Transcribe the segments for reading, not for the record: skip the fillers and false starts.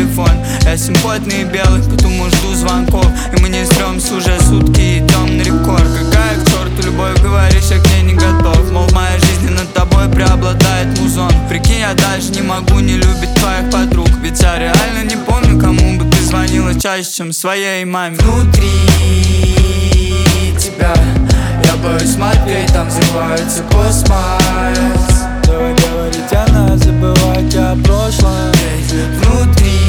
телефон. Я симпотный и белый, потому жду звонков. И мы не срёмся уже сутки, идем на рекорд. Какая к черту любовь, говоришь, я к ней не готов. Мол, в моей жизни над тобой преобладает музон. Прикинь, я даже не могу не любить твоих подруг. Ведь я реально не помню, кому бы ты звонила чаще, чем своей маме. Внутри тебя я боюсь смотреть, там взрывается космос. Давай говорить о нас, забывать о прошлом. Внутри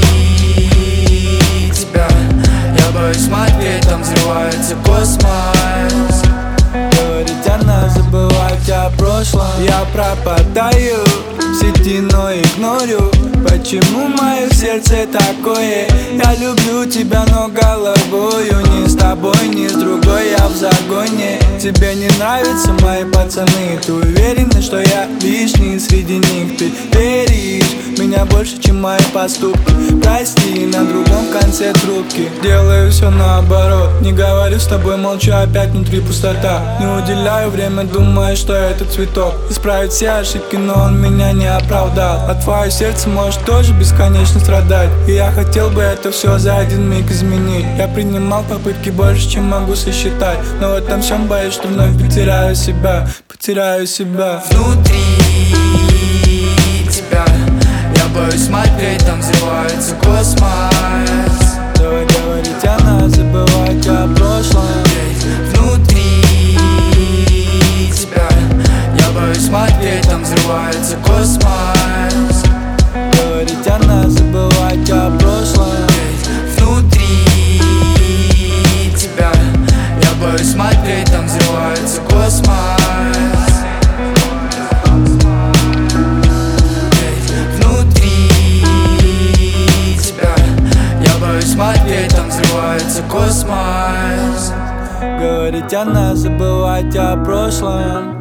тебя я боюсь смотреть, там взрывается космос. Говорить о нас, забывать о прошлом. Я пропадаю в сети, но игнорю. Почему мое сердце такое? Я люблю тебя, но головою не с тобой, не с другой, я в загоне. Тебе не нравятся мои пацаны? Ты уверена, что я лишний среди них? Ты веришь в меня больше, чем мои поступки? Прости, на другом конце трубки. Делаю все наоборот. Не говорю с тобой, молчу, опять внутри пустота. Не уделяю время, думая, что это цветок. Исправить все ошибки, но он меня не оправдал. А твое сердце может тоже бесконечно страдать. И я хотел бы это все за один миг изменить. Я принимал попытки больше, чем могу сосчитать. Но в этом всем боюсь, что вновь потеряю себя. Потеряю себя. Внутри тебя я боюсь смотреть, там взрывается космос. Давай говорить о нас, забывать о прошлом. Внутри тебя я боюсь смотреть, там взрывается космос. Говорить о нас, забывать о прошлом. Внутри тебя я боюсь смотреть, там взрывается космос. Внутри тебя я боюсь смотреть, там взрывается космос. Говорить о нас, забывать о прошлом.